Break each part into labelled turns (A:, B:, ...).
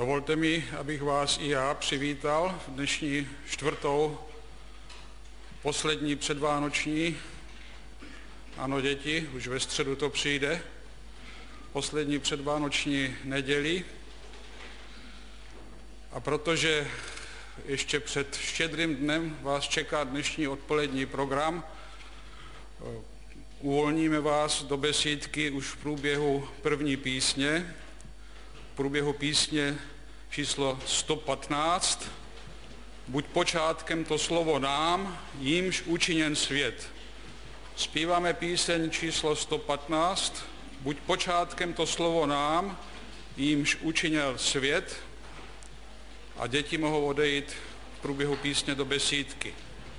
A: Dovolte mi, abych vás i já přivítal v dnešní čtvrtou, poslední předvánoční, ano děti, už ve středu to přijde, poslední předvánoční neděli. A protože ještě před Štědrým dnem vás čeká dnešní odpolední program, uvolníme vás do besídky už v průběhu první písně, v průběhu písně číslo 115, buď počátkem to slovo nám, jímž učiněn svět. Zpíváme píseň číslo 115, buď počátkem to slovo nám, jímž učinil svět, a děti mohou odejít v průběhu písně do besídky.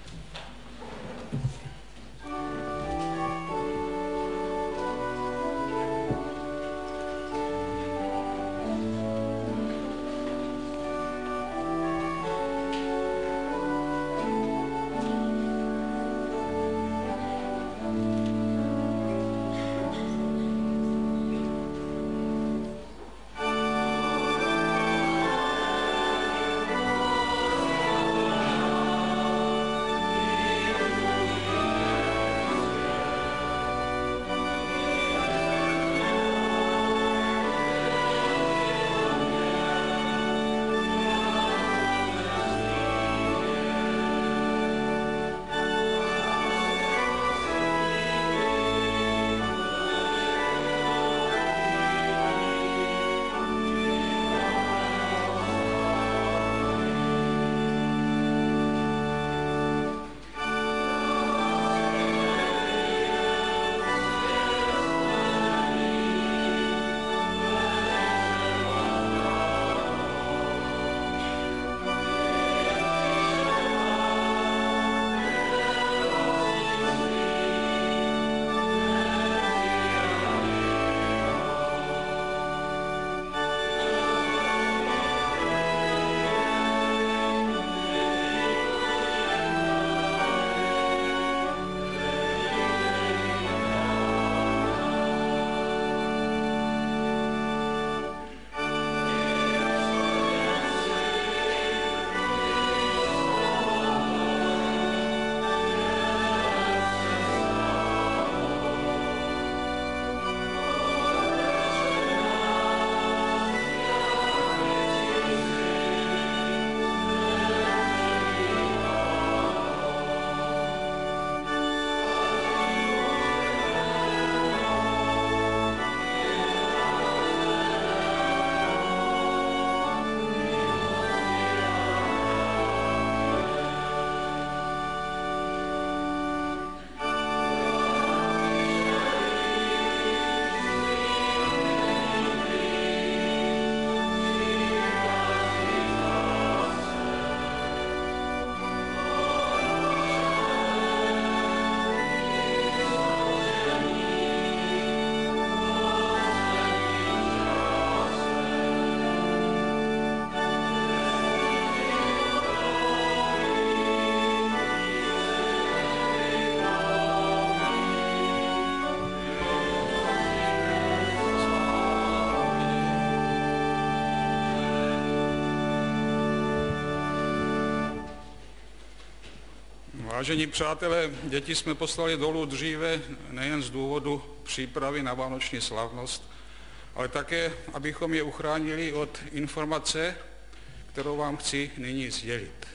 A: Vážení přátelé, děti jsme poslali dolů dříve nejen z důvodu přípravy na vánoční slavnost, ale také, abychom je uchránili od informace, kterou vám chci nyní sdělit.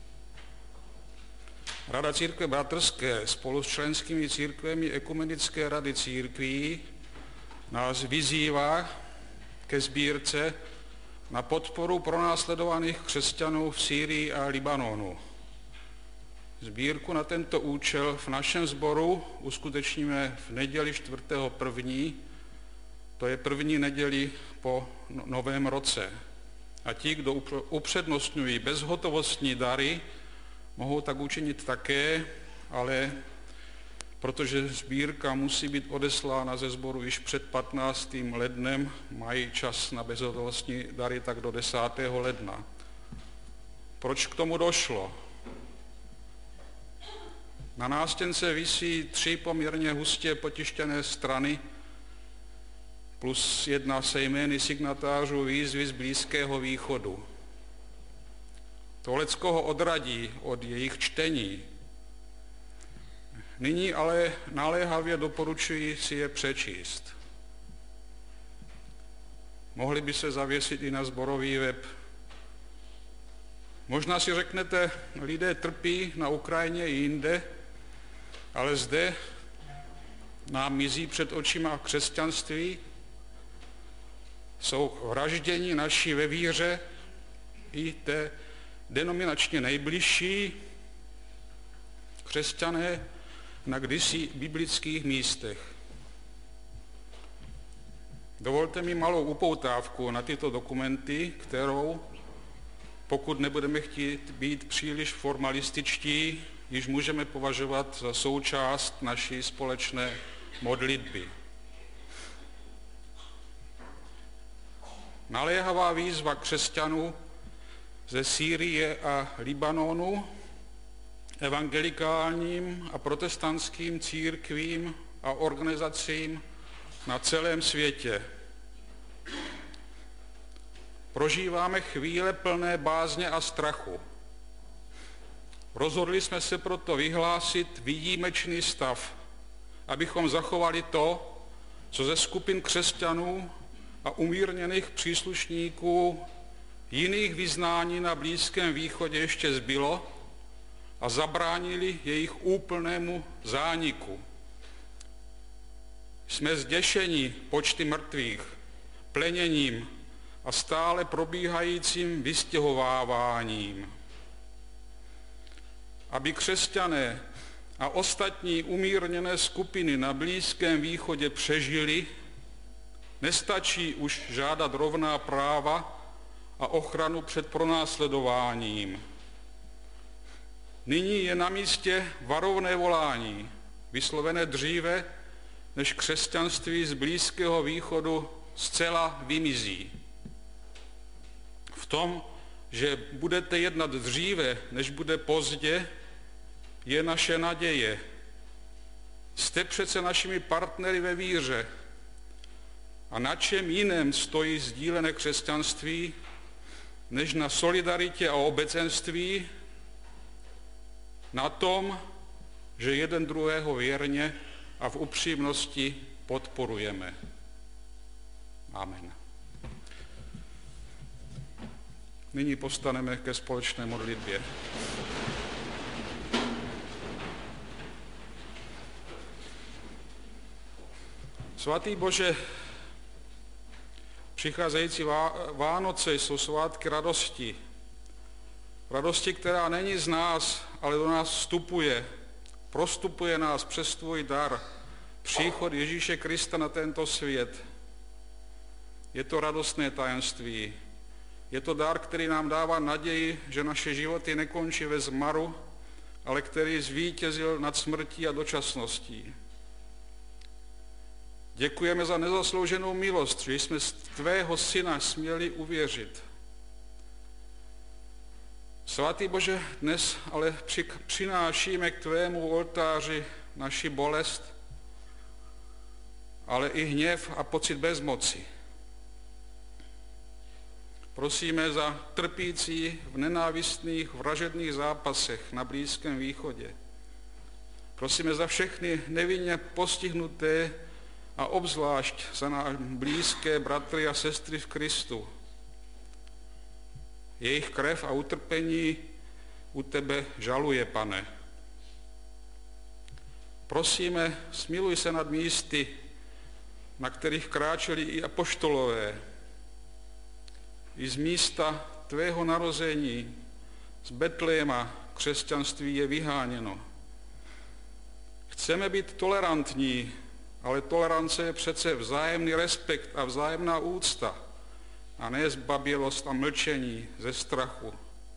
A: Rada Církve bratrské spolu s členskými církvemi Ekumenické rady církví nás vyzývá ke sbírce na podporu pronásledovaných křesťanů v Sýrii a Libanonu. Sbírku na tento účel v našem sboru uskutečníme v neděli 4.1., to je první neděli po novém roce. A ti, kdo upřednostňují bezhotovostní dary, mohou tak učinit také, ale protože sbírka musí být odeslána ze sboru již před 15. lednem, mají čas na bezhotovostní dary tak do 10. ledna. Proč k tomu došlo? Na nástěnce visí 3 poměrně hustě potištěné strany plus 1 se jmény signatářů výzvy z Blízkého východu. To leckoho odradí od jejich čtení. Nyní ale naléhavě doporučuji si je přečíst. Mohli by se zavěsit i na sborový web. Možná si řeknete, lidé trpí na Ukrajině i jinde, ale zde nám mizí před očima křesťanství, jsou vražděni naši ve víře i té denominačně nejbližší křesťané na kdysi biblických místech. Dovolte mi malou upoutávku na tyto dokumenty, kterou, pokud nebudeme chtít být příliš formalističtí, již můžeme považovat za součást naší společné modlitby. Naléhavá výzva křesťanů ze Sýrie a Libanonu, evangelikálním a protestantským církvím a organizacím na celém světě. Prožíváme chvíle plné bázně a strachu. Rozhodli jsme se proto vyhlásit výjimečný stav, abychom zachovali to, co ze skupin křesťanů a umírněných příslušníků jiných vyznání na Blízkém východě ještě zbylo a zabránili jejich úplnému zániku. Jsme zděšeni počty mrtvých, pleněním a stále probíhajícím vystěhováváním. Aby křesťané a ostatní umírněné skupiny na Blízkém východě přežili, nestačí už žádat rovná práva a ochranu před pronásledováním. Nyní je na místě varovné volání, vyslovené dříve, než křesťanství z Blízkého východu zcela vymizí. V tom, že budete jednat dříve, než bude pozdě, je naše naděje. Jste přece našimi partnery ve víře. A na čem jiném stojí sdílené křesťanství, než na solidaritě a obecenství, na tom, že jeden druhého věrně a v upřímnosti podporujeme. Amen. Nyní povstaneme ke společné modlitbě. Svatý Bože, přicházející Vánoce jsou svátky radosti. Radosti, která není z nás, ale do nás vstupuje, prostupuje nás přes tvůj dar, příchod Ježíše Krista na tento svět. Je to radostné tajemství. Je to dar, který nám dává naději, že naše životy nekončí ve zmaru, ale který zvítězil nad smrtí a dočasností. Děkujeme za nezaslouženou milost, že jsme z tvého syna směli uvěřit. Svatý Bože, dnes ale přinášíme k tvému oltáři naši bolest, ale i hněv a pocit bezmoci. Prosíme za trpící v nenávistných vražedných zápasech na Blízkém východě. Prosíme za všechny nevinně postihnuté a obzvlášť za náš blízké bratry a sestry v Kristu. Jejich krev a utrpení u tebe žaluje, Pane. Prosíme, smiluj se nad místy, na kterých kráčeli i apoštolové, i z místa tvého narození, z Betléma, křesťanství je vyháněno. Chceme být tolerantní, ale tolerance je přece vzájemný respekt a vzájemná úcta, a ne zbabělost a mlčení ze strachu.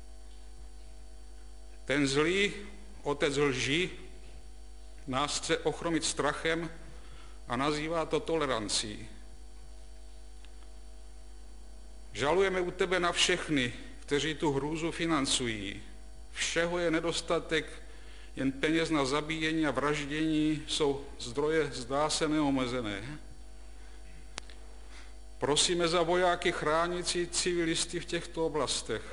A: Ten zlý otec lži nás chce ochromit strachem a nazývá to tolerancí. Žalujeme u tebe na všechny, kteří tu hrůzu financují. Všeho je nedostatek, jen peněz na zabíjení a vraždění jsou zdroje zdá se neomezené. Prosíme za vojáky chránící civilisty v těchto oblastech.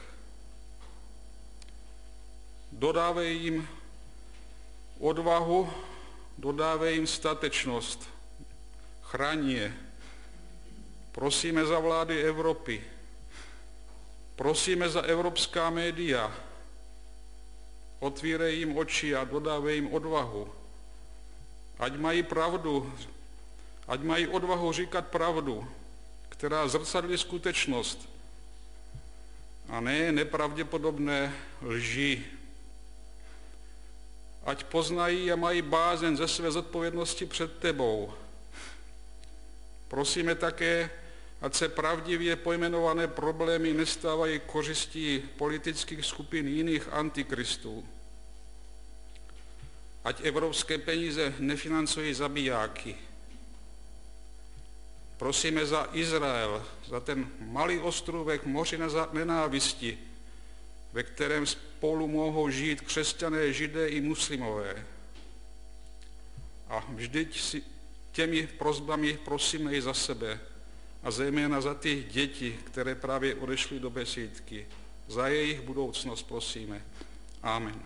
A: Dodávej jim odvahu, dodávej jim statečnost, chraň je. Prosíme za vlády Evropy, prosíme za evropská média, otvírej jim oči a dodávej jim odvahu. Ať mají pravdu, ať mají odvahu říkat pravdu, která zrcadlí skutečnost a ne nepravděpodobné lži. Ať poznají a mají bázeň ze své zodpovědnosti před tebou. Prosíme také, ať se pravdivě pojmenované problémy nestávají kořistí politických skupin jiných antikristů. Ať evropské peníze nefinancují zabijáky. Prosíme za Izrael, za ten malý ostrůvek moři nenávisti, ve kterém spolu mohou žít křesťané, židé i muslimové. A vždyť si těmi prosbami prosíme i za sebe a zejména za ty děti, které právě odešly do besídky. Za jejich budoucnost prosíme. Amen.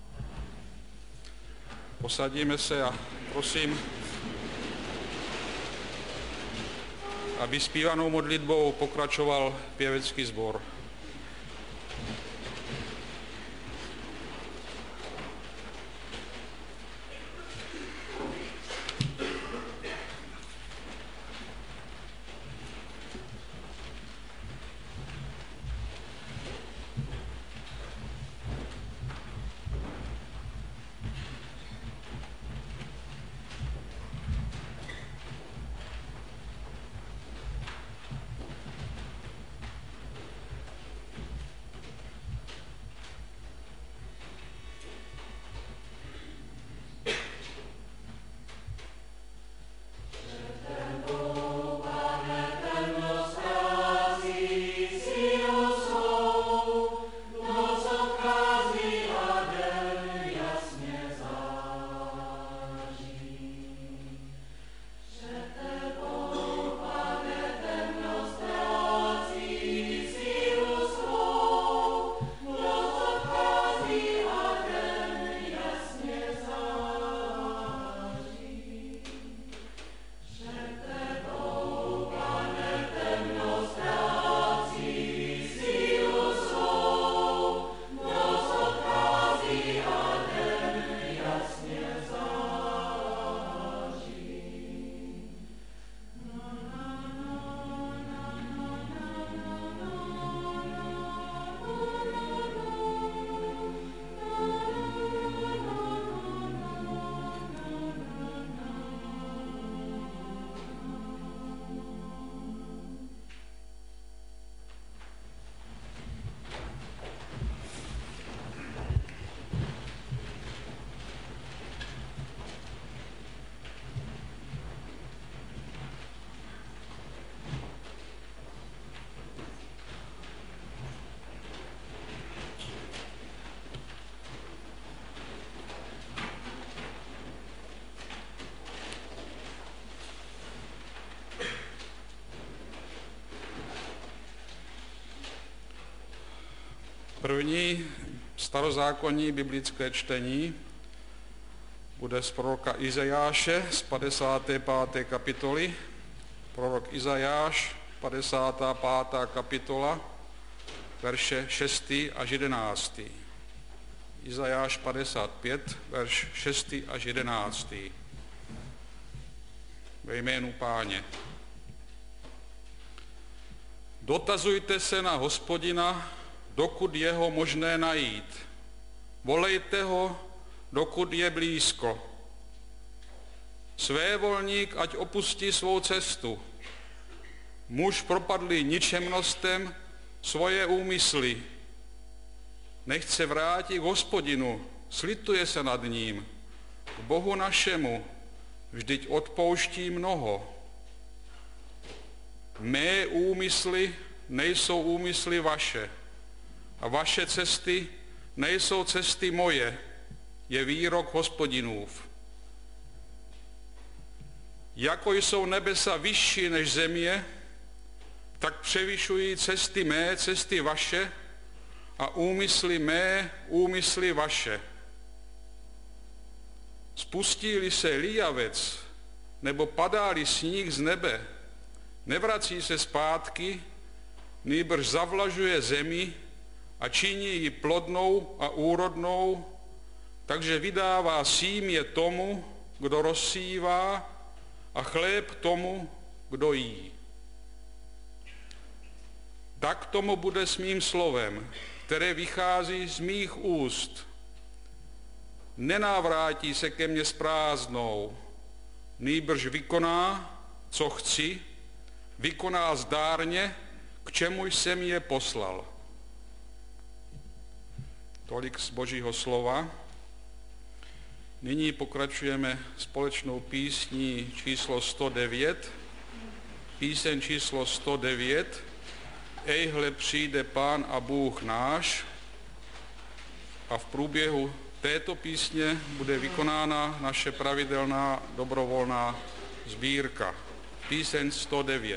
A: Posadíme se a prosím, aby zpívanou modlitbou pokračoval pěvecký sbor. První starozákonní biblické čtení bude z proroka Izajáše z 55. kapitoly. Prorok Izajáš, 55. kapitola, verše 6. až 11. Izajáš 55, verš 6. až 11. Ve jménu Páně. Dotazujte se na Hospodina, dokud je ho možné najít. Volejte ho, dokud je blízko. Svévolník, ať opustí svou cestu. Muž propadlý ničemnostem svoje úmysly. Nechť se vrátí k Hospodinu, slituje se nad ním, k Bohu našemu, vždyť odpouští mnoho. Mé úmysly nejsou úmysly vaše, a vaše cesty nejsou cesty moje, je výrok Hospodinův. Jako jsou nebesa vyšší než země, tak převyšují cesty mé, cesty vaše a úmysly mé, úmysly vaše. Spustí-li se líjavec, nebo padá-li sníh z nebe, nevrací se zpátky, nýbrž zavlažuje zemi a činí ji plodnou a úrodnou, takže vydává símě tomu, kdo rozsívá, a chléb tomu, kdo jí. Tak tomu bude s mým slovem, které vychází z mých úst. Nenavrátí se ke mně s prázdnou, nýbrž vykoná, co chci, vykoná zdárně, k čemu jsem je poslal. Tolik z Božího slova. Nyní pokračujeme společnou písní číslo 109. Píseň číslo 109. Ejhle přijde Pán a Bůh náš. A v průběhu této písně bude vykonána naše pravidelná dobrovolná sbírka. Píseň 109.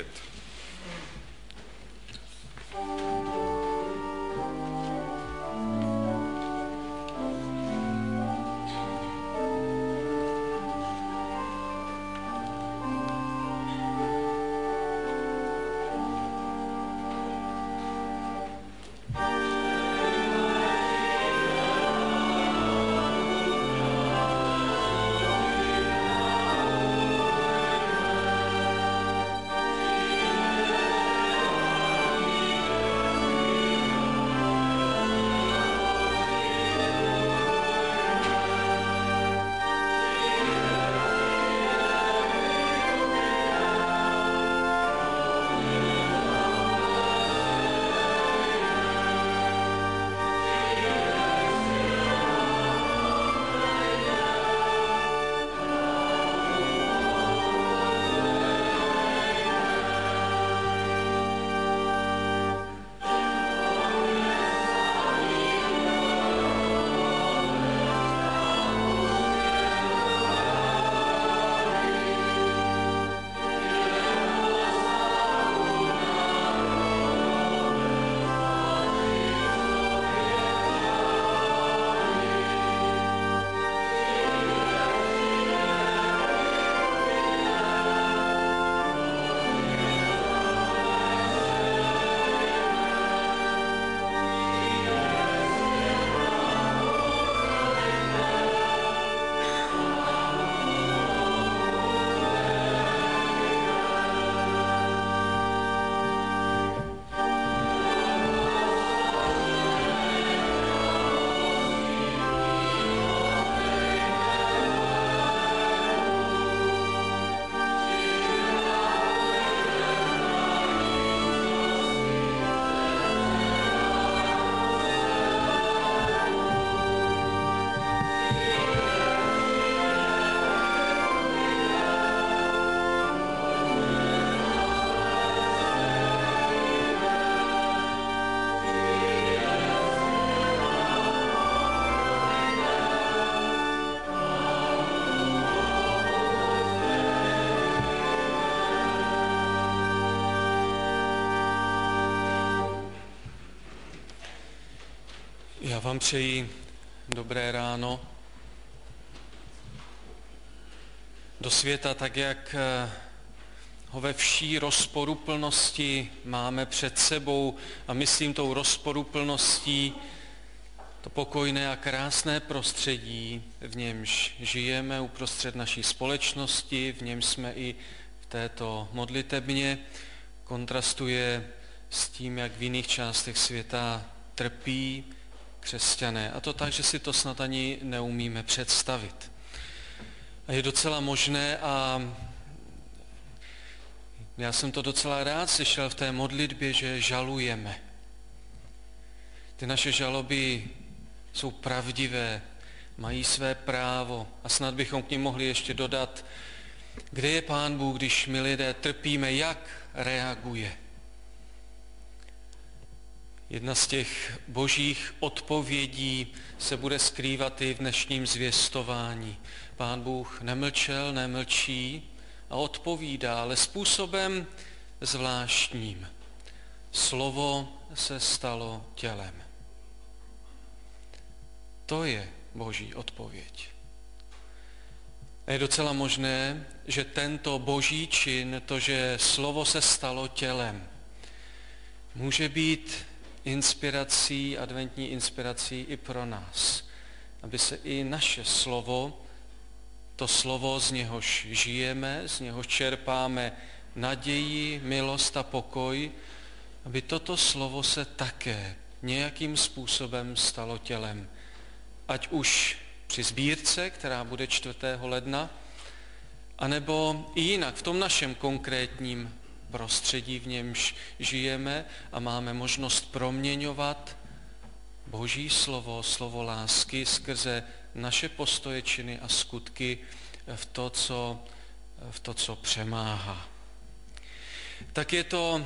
B: Já vám přeji dobré ráno. Do světa, tak jak ho ve vší rozporuplnosti máme před sebou, a myslím tou rozporuplností to pokojné a krásné prostředí, v němž žijeme uprostřed naší společnosti, v němž jsme i v této modlitebně, kontrastuje s tím, jak v jiných částech světa trpí křesťané. A to tak, že si to snad ani neumíme představit. A je docela možné, a já jsem to docela rád slyšel v té modlitbě, že žalujeme. Ty naše žaloby jsou pravdivé, mají své právo, a snad bychom k nim mohli ještě dodat, kde je Pán Bůh, když my lidé trpíme, jak reaguje. Jedna z těch božích odpovědí se bude skrývat i v dnešním zvěstování. Pán Bůh nemlčel, nemlčí a odpovídá, ale způsobem zvláštním. slovo se stalo tělem. To je Boží odpověď. A je docela možné, že tento Boží čin, to, že slovo se stalo tělem, může být inspirací, adventní inspirací i pro nás, aby se i naše slovo, to slovo, z něhož žijeme, z něhož čerpáme naději, milost a pokoj, aby toto slovo se také nějakým způsobem stalo tělem. Ať už při sbírce, která bude 4. ledna, anebo i jinak v tom našem konkrétním prostředí, v němž žijeme a máme možnost proměňovat Boží slovo, slovo lásky skrze naše postoje, činy a skutky v to, co přemáhá. Tak je to,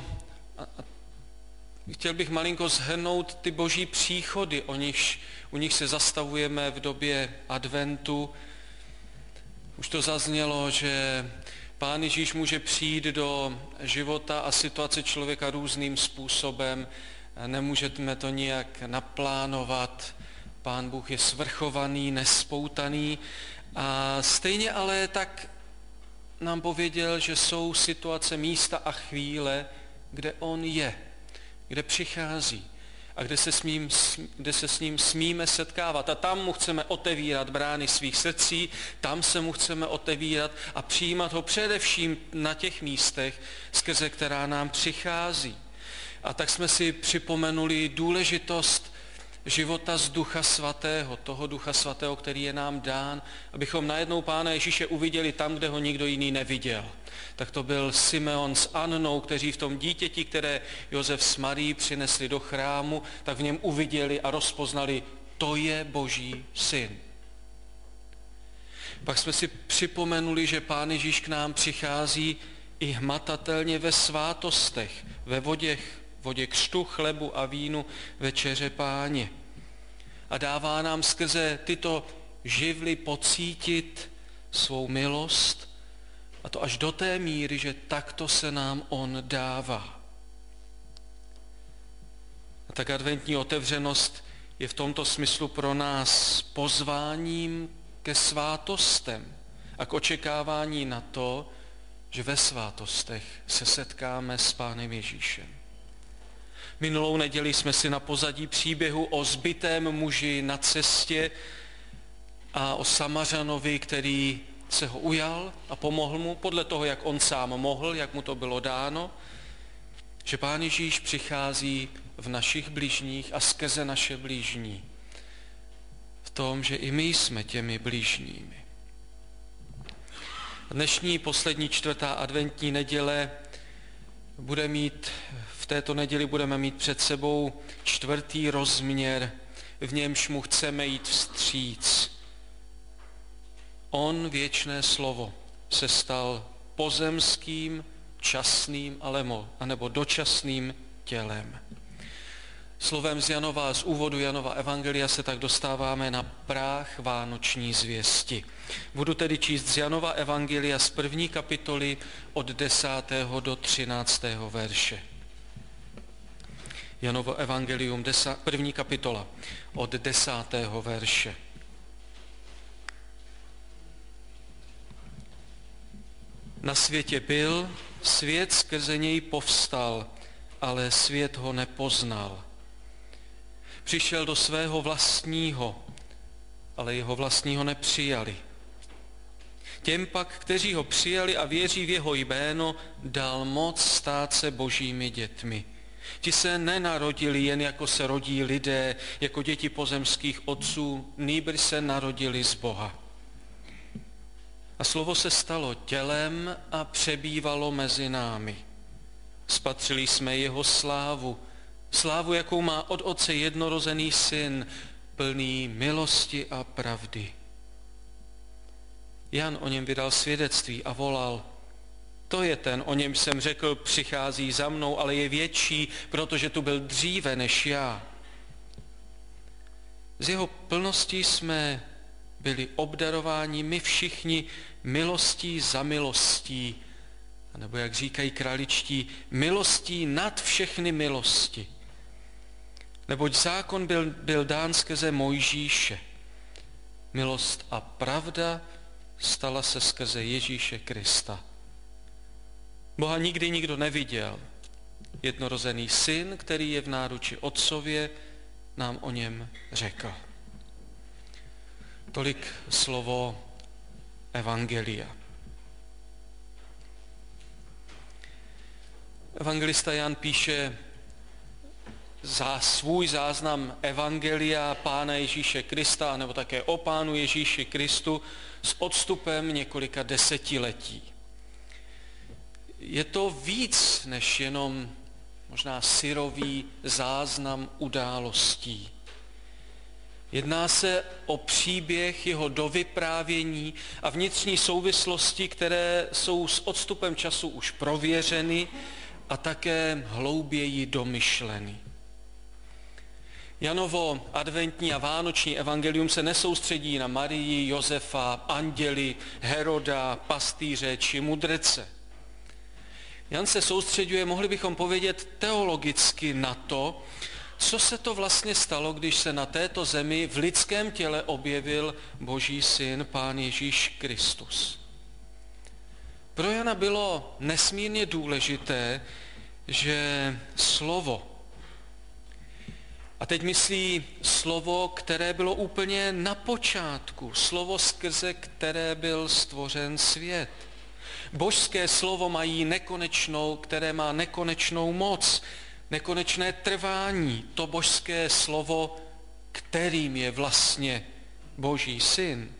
B: chtěl bych malinko shrnout ty Boží příchody, u nich se zastavujeme v době adventu. Už to zaznělo, že Pán Ježíš může přijít do života a situace člověka různým způsobem. Nemůžeme to nijak naplánovat. Pán Bůh je svrchovaný, nespoutaný. A stejně ale tak nám pověděl, že jsou situace, místa a chvíle, kde on je, kde přichází a kde se s ním smíme setkávat. A tam mu chceme otevírat brány svých srdcí, tam se mu chceme otevírat a přijímat ho především na těch místech, skrze která nám přichází. A tak jsme si připomenuli důležitost života z Ducha Svatého, toho Ducha Svatého, který je nám dán, abychom najednou Pána Ježíše uviděli tam, kde ho nikdo jiný neviděl. Tak to byl Simeon s Annou, kteří v tom dítěti, které Josef s Marií přinesli do chrámu, tak v něm uviděli a rozpoznali, to je Boží syn. Pak jsme si připomenuli, že Pán Ježíš k nám přichází i hmatatelně ve svátostech, ve vodě křtu, chlebu a vínu, večeře Páně. A dává nám skrze tyto živly pocítit svou milost, a to až do té míry, že takto se nám on dává. A tak adventní otevřenost je v tomto smyslu pro nás pozváním ke svátostem a k očekávání na to, že ve svátostech se setkáme s Pánem Ježíšem. Minulou neděli jsme si na pozadí příběhu o zbitém muži na cestě a o Samařanovi, který se ho ujal a pomohl mu podle toho, jak on sám mohl, jak mu to bylo dáno, že Pán Ježíš přichází v našich bližních a skrze naše bližní. V tom, že i my jsme těmi bližními. Dnešní poslední 4. adventní neděle v této neděli budeme mít před sebou 4. rozměr, v němž mu chceme jít vstříc. On, věčné slovo, se stal pozemským, časným, anebo dočasným tělem. Slovem z úvodu Janova evangelia se tak dostáváme na práh vánoční zvěsti. Budu tedy číst z Janova evangelia z 1. kapitoly od 10. do 13. verše. Janovo evangelium, 1. kapitola od 10. verše. Na světě byl, svět skrze něj povstal, ale svět ho nepoznal. Přišel do svého vlastního, ale jeho vlastního nepřijali. Těm pak, kteří ho přijali a věří v jeho jméno, dal moc stát se Božími dětmi. Ti se nenarodili jen jako se rodí lidé, jako děti pozemských otců, nýbrž se narodili z Boha. A slovo se stalo tělem a přebývalo mezi námi. Spatřili jsme jeho slávu, jakou má od Otce jednorozený syn, plný milosti a pravdy. Jan o něm vydal svědectví a volal, to je ten, o něm jsem řekl, přichází za mnou, ale je větší, protože tu byl dříve než já. Z jeho plností jsme byli obdarováni my všichni milostí za milostí. A nebo jak říkají kraličtí, milostí nad všechny milosti. Neboť zákon byl dán skrze Mojžíše. Milost a pravda stala se skrze Ježíše Krista. Boha nikdy nikdo neviděl. Jednorozený syn, který je v náruči otcově, nám o něm řekl. Tolik slovo evangelia. Evangelista Jan píše svůj záznam evangelia Pána Ježíše Krista, nebo také o Pánu Ježíši Kristu s odstupem několika desetiletí. Je to víc než jenom možná syrový záznam událostí. Jedná se o příběh jeho dovyprávění a vnitřní souvislosti, které jsou s odstupem času už prověřeny a také hlouběji domyšleny. Janovo adventní a vánoční evangelium se nesoustředí na Marii, Josefa, anděli, Heroda, pastýře či mudrce. Jan se soustředuje, mohli bychom povědět, teologicky na to, co se to vlastně stalo, když se na této zemi v lidském těle objevil Boží syn, Pán Ježíš Kristus. Pro Jana bylo nesmírně důležité, že slovo, a teď myslí slovo, které bylo úplně na počátku, slovo, skrze které byl stvořen svět. Božské slovo které má nekonečnou moc, nekonečné trvání. To božské slovo, kterým je vlastně Boží syn.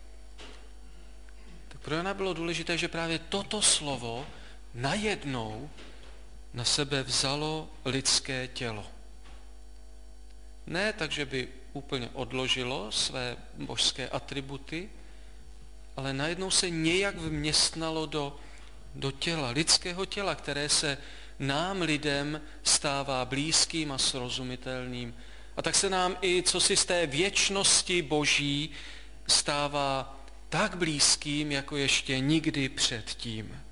B: Tak pro Jana bylo důležité, že právě toto slovo najednou na sebe vzalo lidské tělo. Ne tak, že by úplně odložilo své božské atributy, ale najednou se nějak vměstnalo do těla, lidského těla, které se nám lidem stává blízkým a srozumitelným. A tak se nám i cosi z té věčnosti Boží stává tak blízkým, jako ještě nikdy předtím.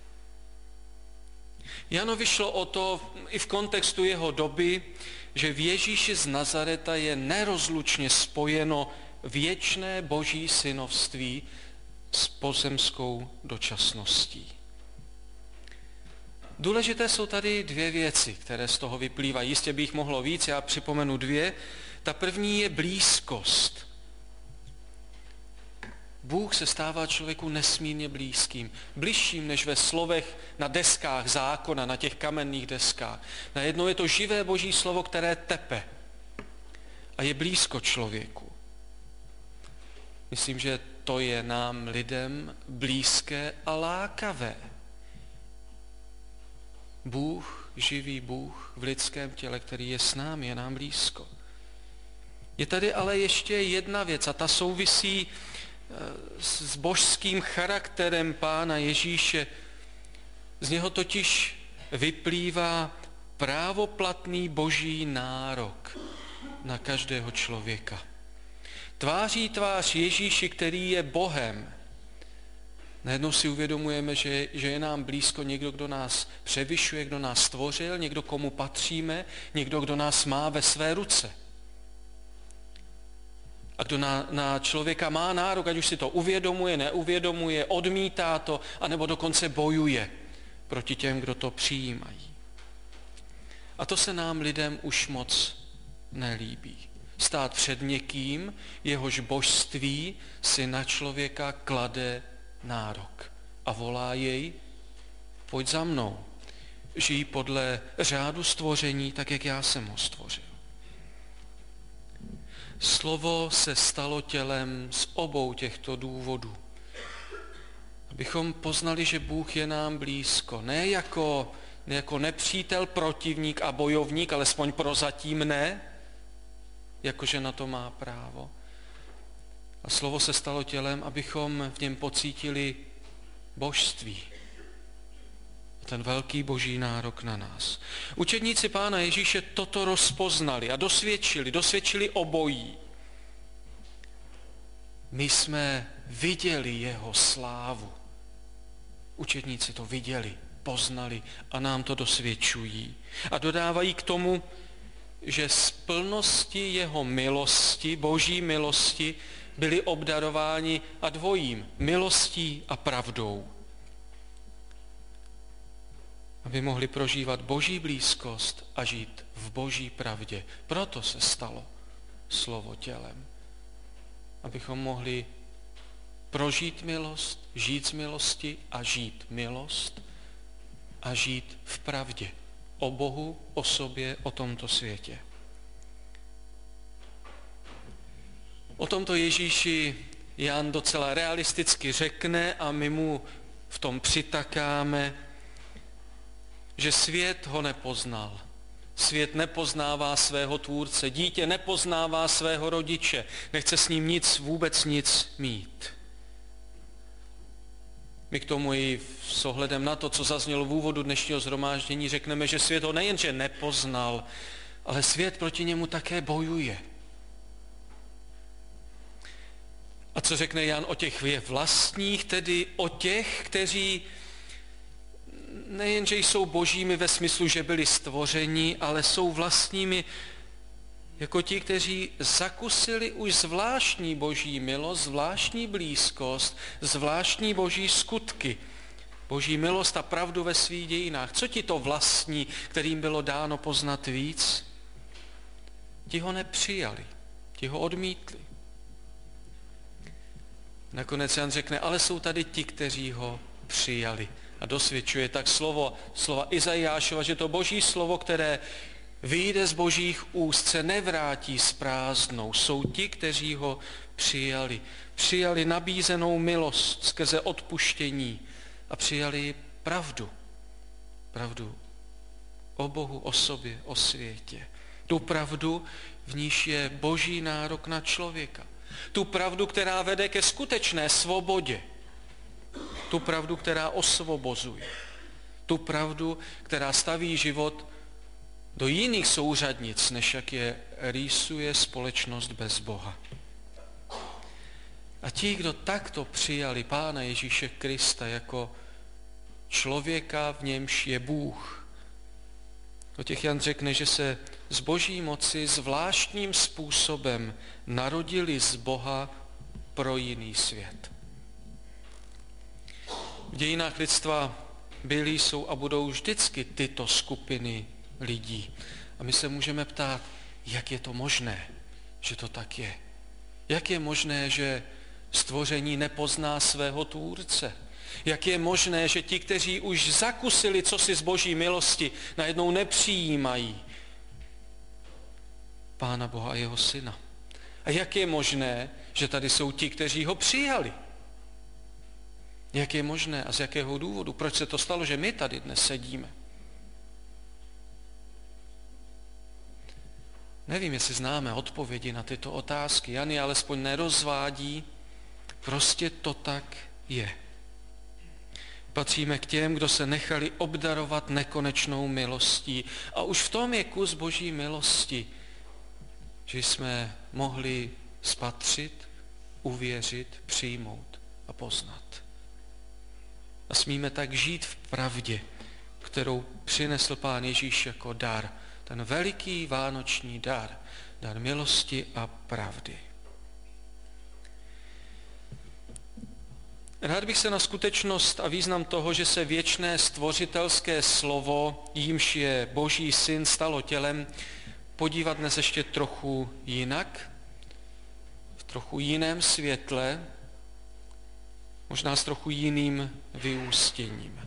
B: Janovi šlo o to i v kontextu jeho doby, že v Ježíši z Nazareta je nerozlučně spojeno věčné Boží synovství s pozemskou dočasností. Důležité jsou tady dvě věci, které z toho vyplývají. Jistě by jich mohlo víc, já připomenu dvě. Ta první je blízkost. Bůh se stává člověku nesmírně blízkým. Bližším než ve slovech na deskách zákona, na těch kamenných deskách. Najednou je to živé Boží slovo, které tepe a je blízko člověku. Myslím, že to je nám lidem blízké a lákavé. Bůh, živý Bůh v lidském těle, který je s námi, je nám blízko. Je tady ale ještě jedna věc a ta souvisí s božským charakterem Pána Ježíše. Z něho totiž vyplývá právoplatný boží nárok na každého člověka. Tváří tvář Ježíši, který je Bohem. Najednou si uvědomujeme, že je nám blízko někdo, kdo nás převyšuje, kdo nás stvořil, někdo, komu patříme, někdo, kdo nás má ve své ruce. A kdo na člověka má nárok, ať už si to uvědomuje, neuvědomuje, odmítá to, anebo dokonce bojuje proti těm, kdo to přijímají. A to se nám lidem už moc nelíbí. Stát před někým, jehož božství si na člověka klade nárok a volá jej, pojď za mnou, žij podle řádu stvoření, tak jak já jsem ho stvořil. Slovo se stalo tělem z obou těchto důvodů. Abychom poznali, že Bůh je nám blízko. Ne jako nepřítel, protivník a bojovník, alespoň prozatím ne, jakože na to má právo. A slovo se stalo tělem, abychom v něm pocítili božství. Ten velký boží nárok na nás. Učedníci Pána Ježíše toto rozpoznali a dosvědčili obojí. My jsme viděli jeho slávu. Učedníci to viděli, poznali a nám to dosvědčují. A dodávají k tomu, že z plnosti jeho milosti, boží milosti, byli obdarováni a dvojím, milostí a pravdou. Aby mohli prožívat boží blízkost a žít v boží pravdě. Proto se stalo slovo tělem. Abychom mohli prožít milost, žít z milosti a žít milost a žít v pravdě. O Bohu, o sobě, o tomto světě. O tomto Ježíši Jan docela realisticky řekne a my mu v tom přitakáme, že svět ho nepoznal. Svět nepoznává svého tvůrce, dítě nepoznává svého rodiče, nechce s ním vůbec nic mít. My k tomu i s ohledem na to, co zaznělo v úvodu dnešního shromáždění, řekneme, že svět ho nejenže nepoznal, ale svět proti němu také bojuje. A co řekne Jan o těch vlastních, tedy o těch, kteří nejenže jsou božími ve smyslu, že byli stvořeni, ale jsou vlastními jako ti, kteří zakusili už zvláštní boží milost, zvláštní blízkost, zvláštní boží skutky, boží milost a pravdu ve svých dějinách. Co ti to vlastní, kterým bylo dáno poznat víc? Ti ho nepřijali, ti ho odmítli. Nakonec Jan řekne, ale jsou tady ti, kteří ho přijali. A dosvědčuje tak slova Izajášova, že to boží slovo, které vyjde z božích úst, se nevrátí s prázdnou. Jsou ti, kteří ho přijali. Přijali nabízenou milost skrze odpuštění a přijali pravdu. Pravdu o Bohu, o sobě, o světě. Tu pravdu, v níž je boží nárok na člověka. Tu pravdu, která vede ke skutečné svobodě. Tu pravdu, která osvobozuje. Tu pravdu, která staví život do jiných souřadnic, než jak je rýsuje společnost bez Boha. A ti, kdo takto přijali Pána Ježíše Krista jako člověka, v němž je Bůh, o těch Jan řekne, že se z boží moci zvláštním způsobem narodili z Boha pro jiný svět. V dějinách lidstva byly, jsou a budou vždycky tyto skupiny lidí. A my se můžeme ptát, jak je to možné, že to tak je. Jak je možné, že stvoření nepozná svého tvůrce? Jak je možné, že ti, kteří už zakusili cosi z boží milosti, najednou nepřijímají Pána Boha a jeho syna? A jak je možné, že tady jsou ti, kteří ho přijali? Jak je možné a z jakého důvodu? Proč se to stalo, že my tady dnes sedíme? Nevím, jestli známe odpovědi na tyto otázky. Jan je alespoň nerozvádí, prostě to tak je. Patříme k těm, kdo se nechali obdarovat nekonečnou milostí. A už v tom je kus boží milosti, že jsme mohli spatřit, uvěřit, přijmout a poznat. A smíme tak žít v pravdě, kterou přinesl Pán Ježíš jako dar. Ten veliký vánoční dar, dar milosti a pravdy. Rád bych se na skutečnost a význam toho, že se věčné stvořitelské slovo, jímž je Boží syn, stalo tělem, podívat dnes ještě trochu jinak, v trochu jiném světle, možná s trochu jiným vyústěním.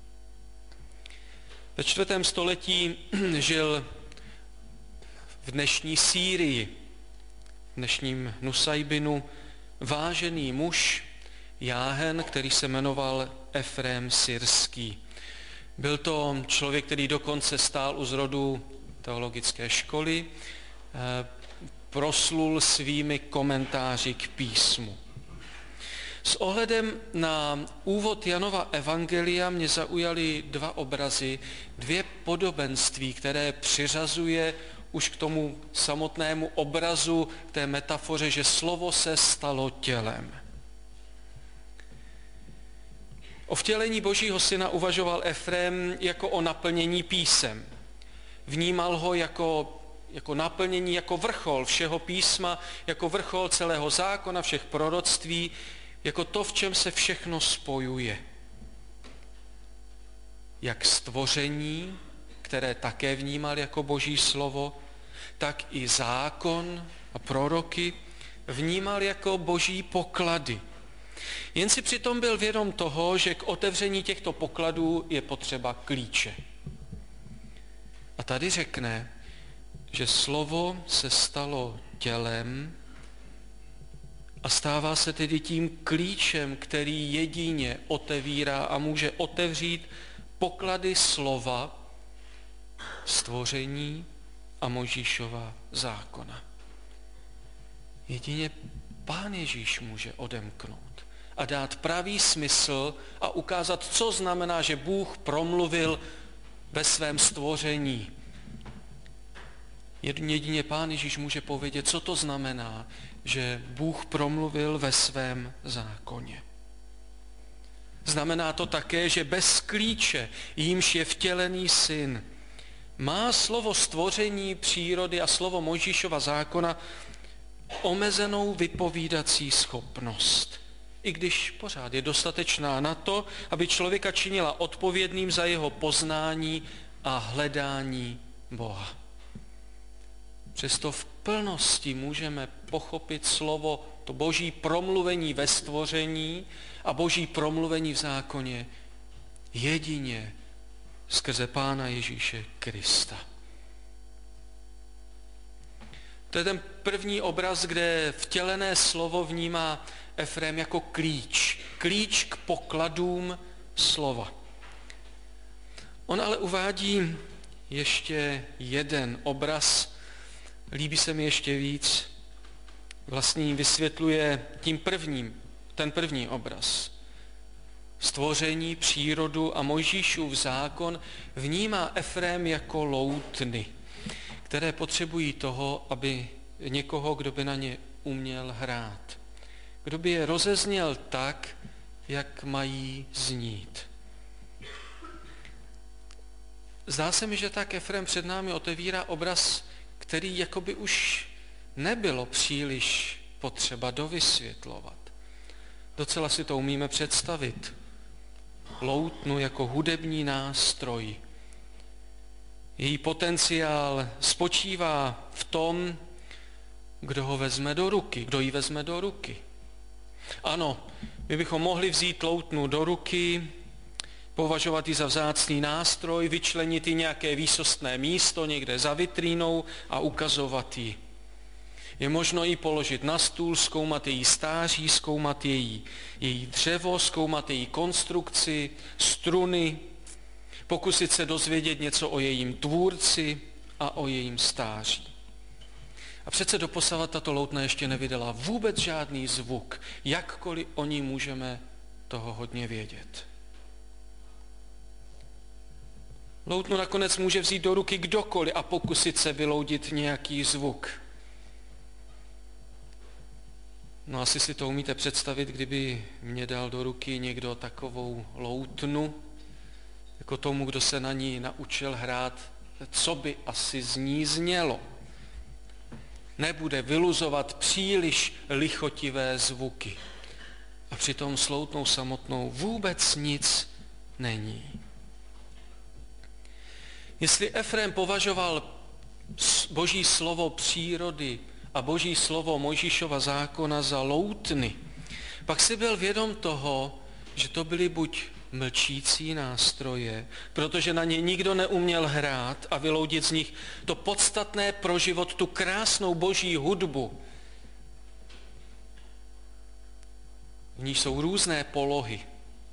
B: Ve 4. století žil v dnešní Sýrii, v dnešním Nusajbinu, vážený muž, jáhen, který se jmenoval Efrém Syrský. Byl to člověk, který dokonce stál u zrodu teologické školy, proslul svými komentáři k písmu. S ohledem na úvod Janova evangelia mě zaujaly dva obrazy, dvě podobenství, které přiřazuje už k tomu samotnému obrazu, k té metafoře, že slovo se stalo tělem. O vtělení Božího syna uvažoval Efrém jako o naplnění písem. Vnímal ho jako naplnění, jako vrchol všeho písma, jako vrchol celého zákona, všech proroctví, jako to, v čem se všechno spojuje. Jak stvoření, které také vnímal jako Boží slovo, tak i zákon a proroky vnímal jako Boží poklady. Jen si přitom byl vědom toho, že k otevření těchto pokladů je potřeba klíče. A tady řekne, že slovo se stalo tělem a stává se tedy tím klíčem, který jedině otevírá a může otevřít poklady slova, stvoření a Mojžíšova zákona. Jedině Pán Ježíš může odemknout a dát pravý smysl a ukázat, co znamená, že Bůh promluvil ve svém stvoření. Jedině Pán Ježíš může povědět, co to znamená, že Bůh promluvil ve svém zákoně. Znamená to také, že bez klíče, jímž je vtělený syn, má slovo stvoření přírody a slovo Mojžíšova zákona omezenou vypovídací schopnost, i když pořád je dostatečná na to, aby člověka činila odpovědným za jeho poznání a hledání Boha. Přesto v plnosti můžeme pochopit slovo, to Boží promluvení ve stvoření a Boží promluvení v zákoně jedině skrze Pána Ježíše Krista. To je ten první obraz, kde vtělené slovo vnímá Efrém jako klíč. Klíč k pokladům slova. On ale uvádí ještě jeden obraz, líbí se mi ještě víc, vlastně vysvětluje ten první obraz. Stvoření, přírodu a Mojžíšův zákon vnímá Efrém jako loutny, které potřebují toho, aby někoho, kdo by na ně uměl hrát. Kdo by je rozezněl tak, jak mají znít. Zdá se mi, že tak Efrém před námi otevírá obraz, který jakoby už nebylo příliš potřeba dovysvětlovat. Docela si to umíme představit. Loutnu jako hudební nástroj. Její potenciál spočívá v tom, kdo ho vezme do ruky, kdo ji vezme do ruky. Ano, my bychom mohli vzít loutnu do ruky, považovat ji za vzácný nástroj, vyčlenit ji nějaké výsostné místo někde za vitrínou a ukazovat ji. Je možno ji položit na stůl, zkoumat její stáří, zkoumat její dřevo, zkoumat její konstrukci, struny, pokusit se dozvědět něco o jejím tvůrci a o jejím stáří. A přece doposavad tato loutna ještě nevydala vůbec žádný zvuk, jakkoliv o ní můžeme toho hodně vědět. Loutnu nakonec může vzít do ruky kdokoliv a pokusit se vyloudit nějaký zvuk. No asi si to umíte představit, kdyby mě dal do ruky někdo takovou loutnu, jako tomu, kdo se na ní naučil hrát, co by asi z ní znělo. Nebude vyluzovat příliš lichotivé zvuky. A přitom s loutnou samotnou vůbec nic není. Jestli Efrém považoval Boží slovo přírody a Boží slovo Mojžíšova zákona za loutny, pak si byl vědom toho, že to byly buď mlčící nástroje, protože na ně nikdo neuměl hrát a vyloudit z nich to podstatné pro život, tu krásnou Boží hudbu. V ní jsou různé polohy.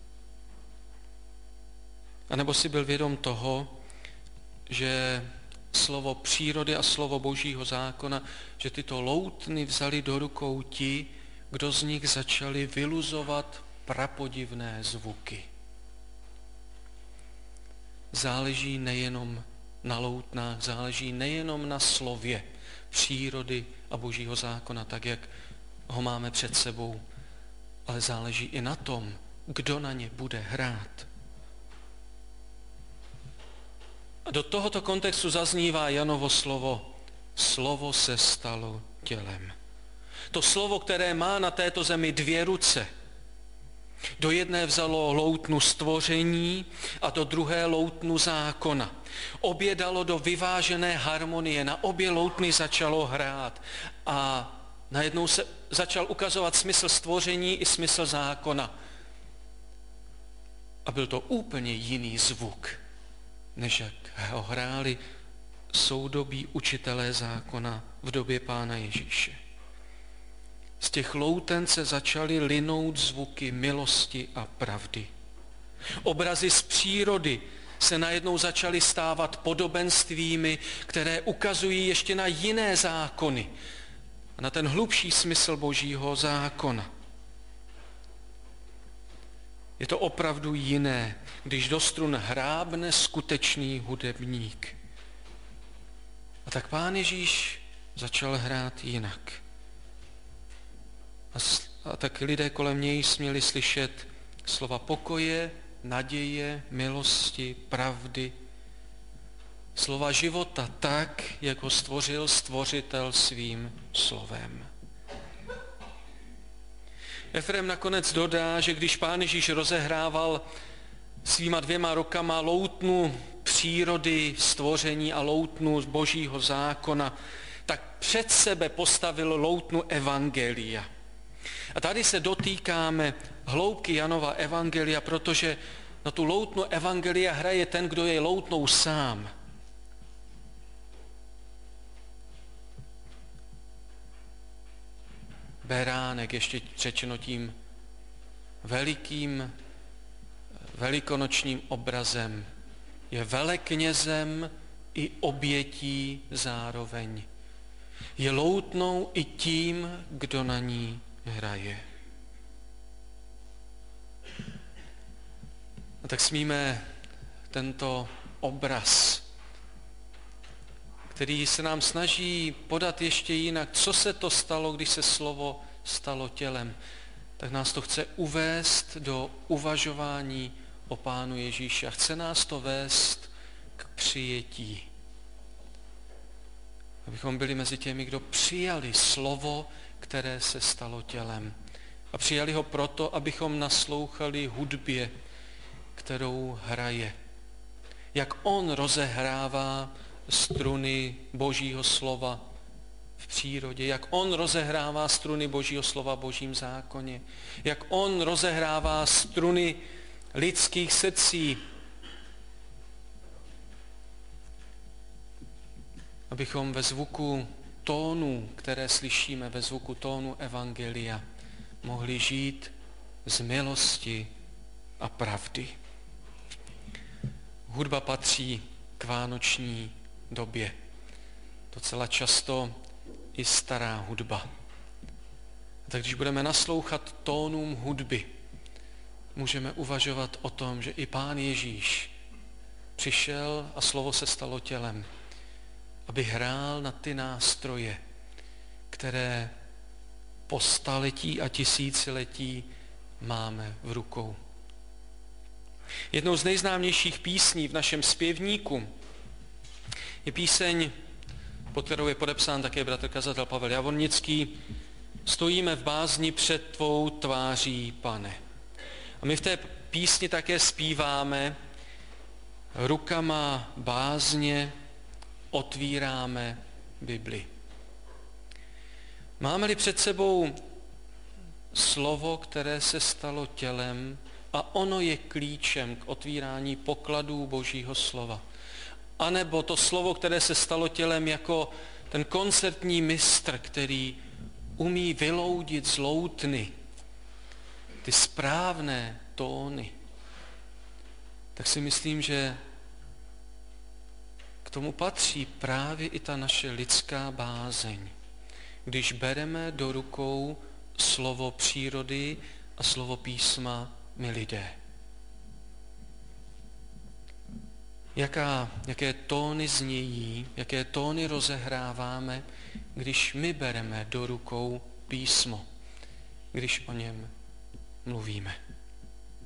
B: A nebo si byl vědom toho, že slovo přírody a slovo Božího zákona, že tyto loutny vzali do rukou ti, kdo z nich začali vyluzovat prapodivné zvuky. Záleží nejenom na loutnách, záleží nejenom na slově přírody a Božího zákona, tak jak ho máme před sebou, ale záleží i na tom, kdo na ně bude hrát. A do tohoto kontextu zaznívá Janovo slovo. Slovo se stalo tělem. To slovo, které má na této zemi dvě ruce. Do jedné vzalo loutnu stvoření a do druhé loutnu zákona. Obě dalo do vyvážené harmonie, na obě loutny začalo hrát a najednou se začal ukazovat smysl stvoření i smysl zákona. A byl to úplně jiný zvuk, než jak ho hráli soudobí učitelé zákona v době Pána Ježíše. Z těch louten se začaly linout zvuky milosti a pravdy. Obrazy z přírody se najednou začaly stávat podobenstvími, které ukazují ještě na jiné zákony, na ten hlubší smysl Božího zákona. Je to opravdu jiné, když do strun hrábne skutečný hudebník. A tak Pán Ježíš začal hrát jinak. A tak lidé kolem něj směli slyšet slova pokoje, naděje, milosti, pravdy, slova života tak, jak ho stvořil Stvořitel svým slovem. Efrém nakonec dodá, že když Pán Ježíš rozehrával svýma 2 rukama loutnu přírody, stvoření a loutnu Božího zákona, tak před sebe postavil loutnu evangelia. A tady se dotýkáme hloubky Janova evangelia, protože na tu loutnu evangelia hraje ten, kdo je loutnou sám. Beránek, ještě řečeno tím velikým velikonočním obrazem, je veleknězem i obětí zároveň. Je loutnou i tím, kdo na ní hraje. A tak smíme tento obraz, který se nám snaží podat ještě jinak, co se to stalo, když se slovo stalo tělem, tak nás to chce uvést do uvažování o Pánu Ježíši a chce nás to vést k přijetí. Abychom byli mezi těmi, kdo přijali slovo, které se stalo tělem. A přijali ho proto, abychom naslouchali hudbě, kterou hraje. Jak on rozehrává struny Božího slova v přírodě, jak on rozehrává struny Božího slova v Božím zákoně, jak on rozehrává struny lidských srdcí, abychom ve zvuku tónů, které slyšíme, ve zvuku tónu evangelia, mohli žít z milosti a pravdy. Hudba patří k vánoční době. Docela často i stará hudba. Tak když budeme naslouchat tónům hudby, můžeme uvažovat o tom, že i Pán Ježíš přišel a slovo se stalo tělem, aby hrál na ty nástroje, které po staletí a tisíciletí máme v rukou. Jednou z nejznámějších písní v našem zpěvníku je píseň, pod kterou je podepsán také bratr kazatel Pavel Javornický, Stojíme v bázni před tvou tváří, Pane. A my v té písni také zpíváme, rukama bázně otvíráme Bibli. Máme-li před sebou slovo, které se stalo tělem, a ono je klíčem k otvírání pokladů Božího slova. A nebo to slovo, které se stalo tělem jako ten koncertní mistr, který umí vyloudit z loutny ty správné tóny, tak si myslím, že k tomu patří právě i ta naše lidská bázeň, když bereme do rukou slovo přírody a slovo písma my lidé. Jaké tóny znějí, jaké tóny rozehráváme, když my bereme do rukou písmo, když o něm mluvíme.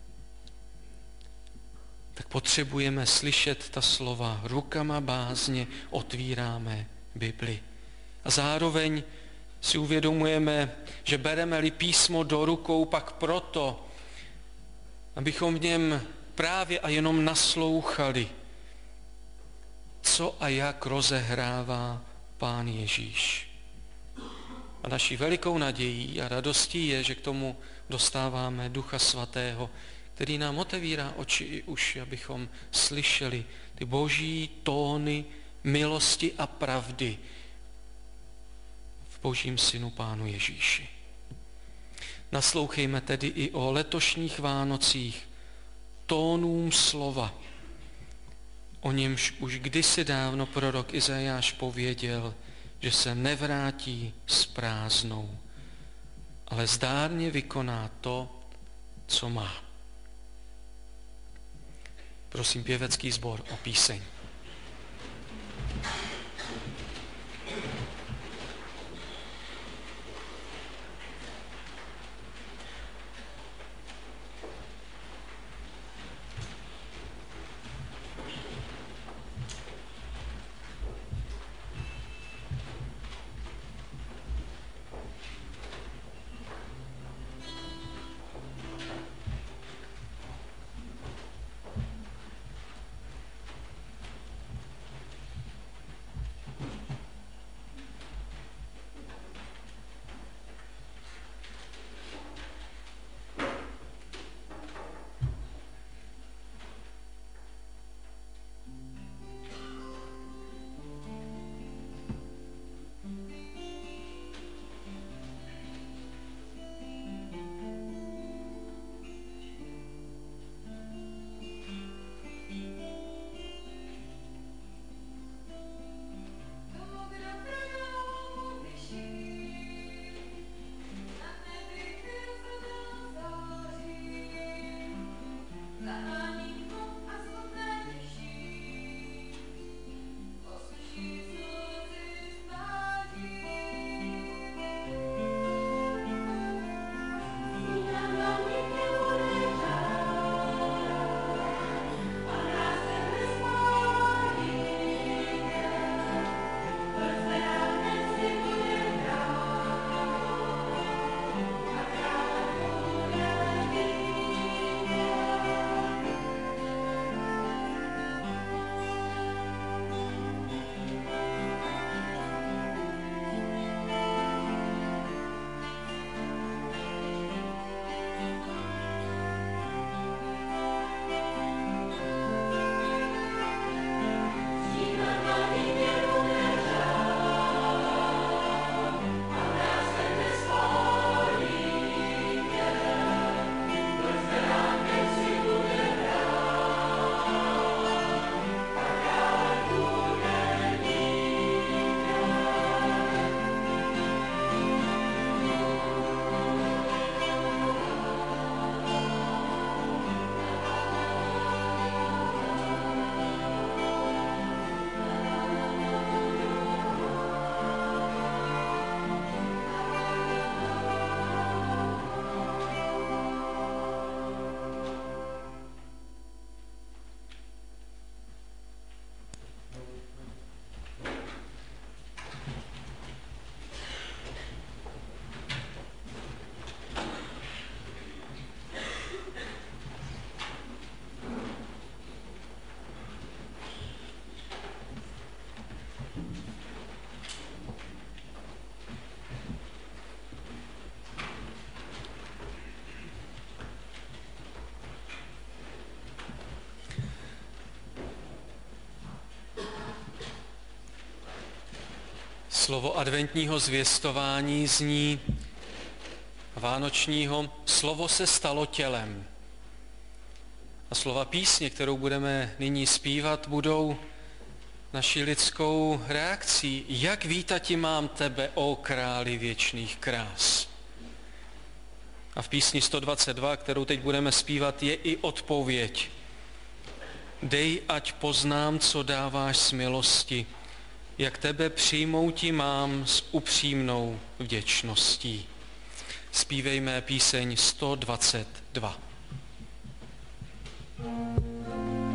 B: tak potřebujeme slyšet ta slova. Rukama bázně otvíráme Bibli. A zároveň si uvědomujeme, že bereme-li písmo do rukou pak proto, abychom v něm právě a jenom naslouchali, co a jak rozehrává Pán Ježíš. A naší velikou nadějí a radostí je, že k tomu dostáváme Ducha Svatého, který nám otevírá oči i uši, abychom slyšeli ty boží tóny milosti a pravdy v Božím Synu Pánu Ježíši. Naslouchejme tedy i o letošních Vánocích tónům slova, o němž už kdysi dávno prorok Izajáš pověděl, že se nevrátí s prázdnou, ale zdárně vykoná to, co má. Prosím pěvecký sbor o píseň. Slovo adventního zvěstování zní vánočního: slovo se stalo tělem. A slova písně, kterou budeme nyní zpívat, budou naší lidskou reakcí. Jak vítati mám tebe, ó králi věčných krás. A v písni 122, kterou teď budeme zpívat, je i odpověď. Dej, ať poznám, co dáváš z milosti, jak tebe přijmouti mám s upřímnou vděčností. Zpívejme píseň 122.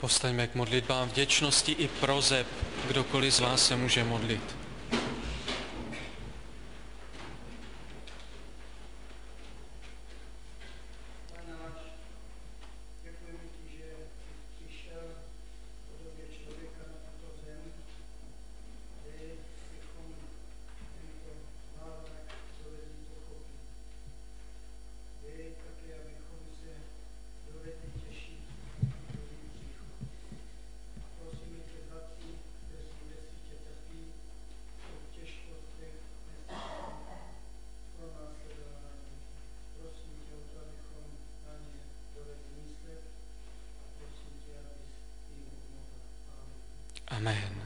B: Povstaňme k modlitbám vděčnosti i proseb, kdokoliv z vás se může modlit. Amen.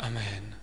B: Amen.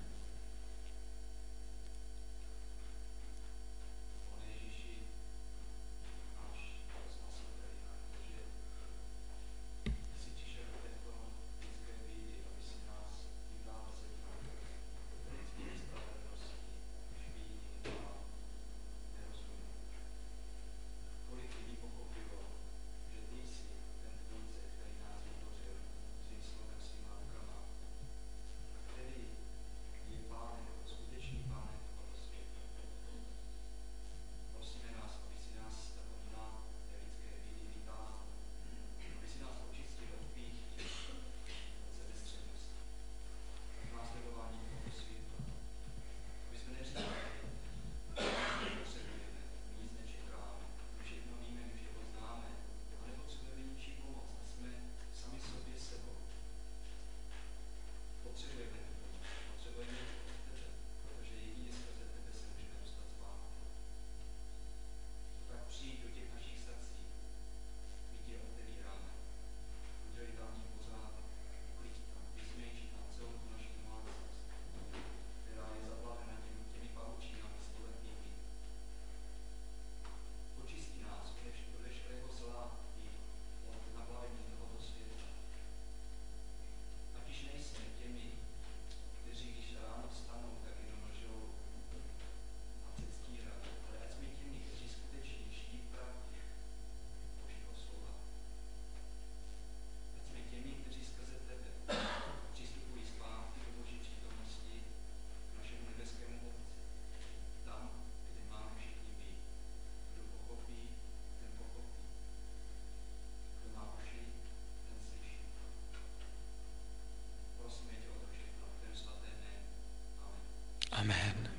B: Amen.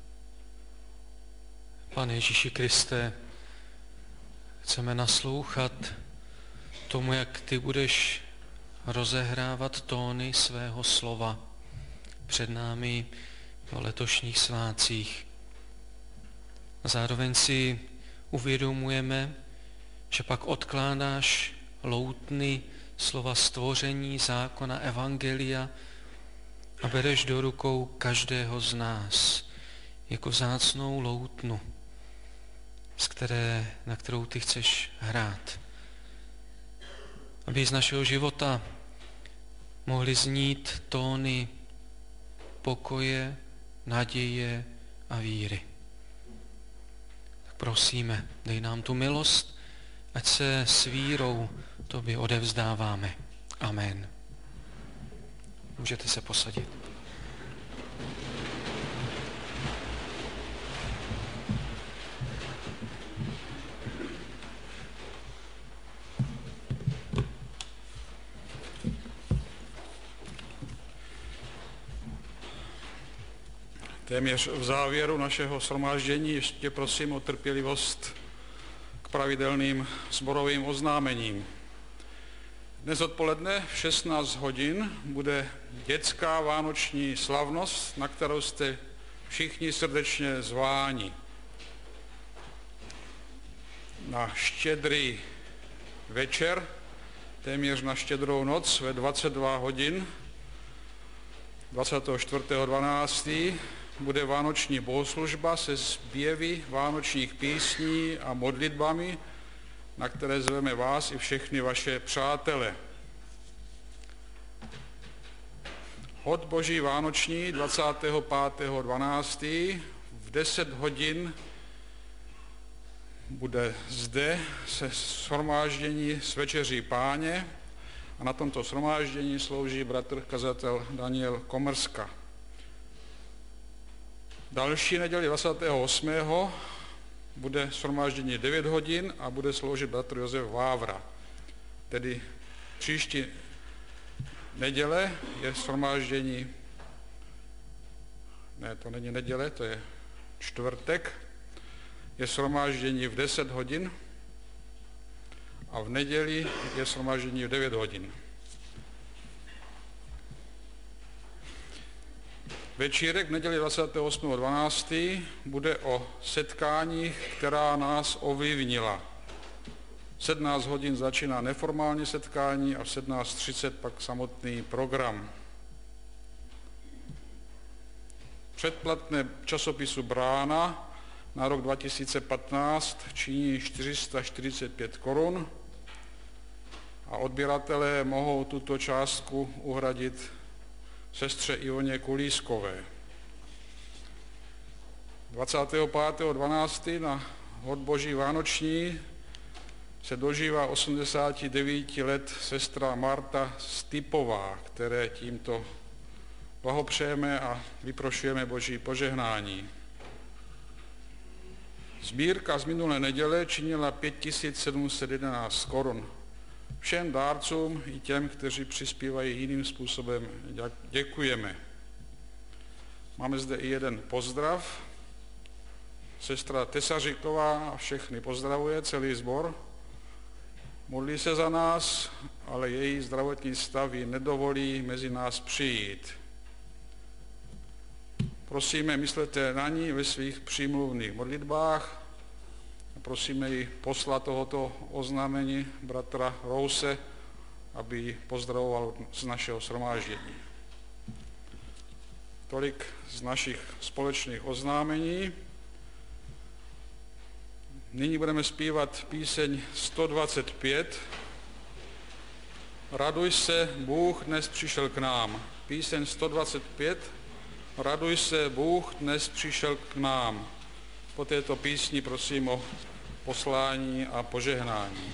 B: Pane Ježíši Kriste, chceme naslouchat tomu, jak ty budeš rozehrávat tóny svého slova před námi o letošních svátcích. A zároveň si uvědomujeme, že pak odkládáš loutny slova stvoření, zákona, evangelia a bereš do rukou každého z nás jako vzácnou loutnu, na kterou ty chceš hrát. Aby z našeho života mohly znít tóny pokoje, naděje a víry. Tak prosíme, dej nám tu milost, ať se s vírou tobě odevzdáváme. Amen. Můžete se posadit.
A: Téměř v závěru našeho shromáždění ještě prosím o trpělivost k pravidelným sborovým oznámením. Dnes odpoledne v 16 hodin bude dětská vánoční slavnost, na kterou jste všichni srdečně zváni. Na štědrý večer, téměř na štědrou noc ve 22 hodin 24.12. bude vánoční bohoslužba se zpěvy vánočních písní a modlitbami, na které zveme vás i všechny vaše přátele. Hod Boží vánoční 25.12. v 10 hodin bude zde se shromáždění s večeří Páně a na tomto shromáždění slouží bratr kazatel Daniel Komrska. Další neděli 28. bude shromáždění 9 hodin a bude sloužit bratr Josef Vávra. Tedy příští neděle je shromáždění, ne, to není neděle, to je čtvrtek, je shromáždění v 10 hodin a v neděli je shromáždění v 9 hodin. Večírek v neděli 28.12. bude o setkáních, která nás ovlivnila. V 17 hodin začíná neformální setkání a v 17:30 pak samotný program. Předplatné časopisu Brána na rok 2015 činí 445 korun a odběratelé mohou tuto částku uhradit sestře Ivoně Kulískové. 25.12. na hod Boží vánoční se dožívá 89 let sestra Marta Stypová, které tímto blahopřejeme a vyprošujeme Boží požehnání. Sbírka z minulé neděle činila 5711 korun. Všem dárcům i těm, kteří přispívají jiným způsobem, děkujeme. Máme zde i jeden pozdrav. Sestra Tesaříková všechny pozdravuje, celý sbor. Modlí se za nás, ale její zdravotní stav jí nedovolí mezi nás přijít. Prosíme, myslete na ní ve svých přímluvných modlitbách a prosíme ji poslat tohoto oznámení bratra Rouse, aby ji pozdravoval z našeho shromáždění. Tolik z našich společných oznámení. Nyní budeme zpívat píseň 125. Raduj se, Bůh dnes přišel k nám. Píseň 125. Raduj se, Bůh dnes přišel k nám. Po této písni prosím o poslání a požehnání.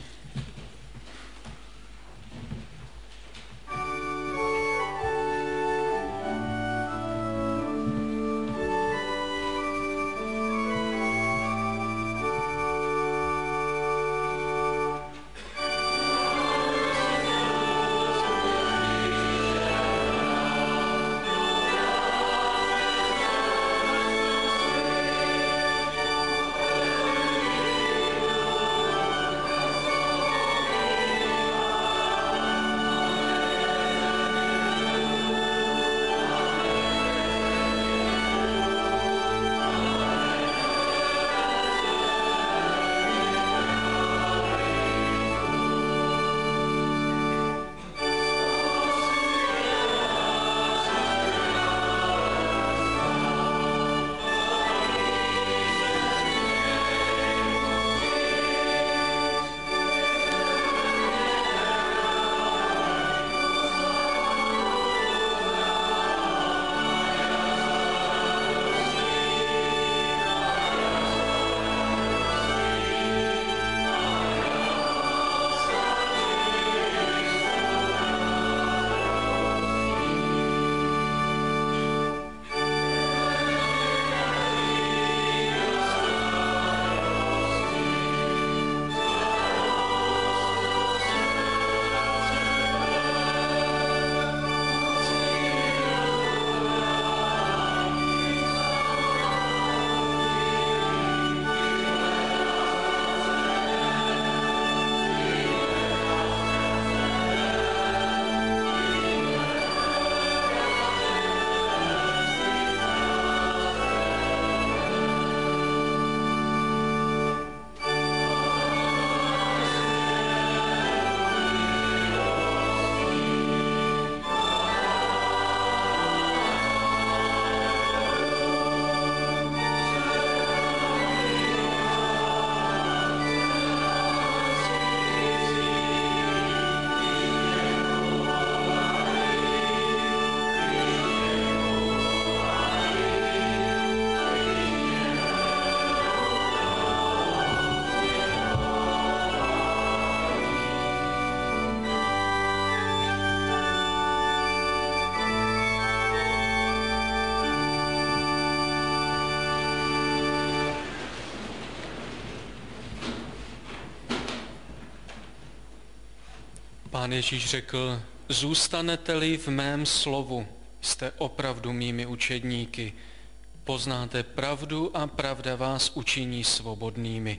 B: Pán Ježíš řekl, zůstanete-li v mém slovu, jste opravdu mými učedníky, poznáte pravdu a pravda vás učiní svobodnými.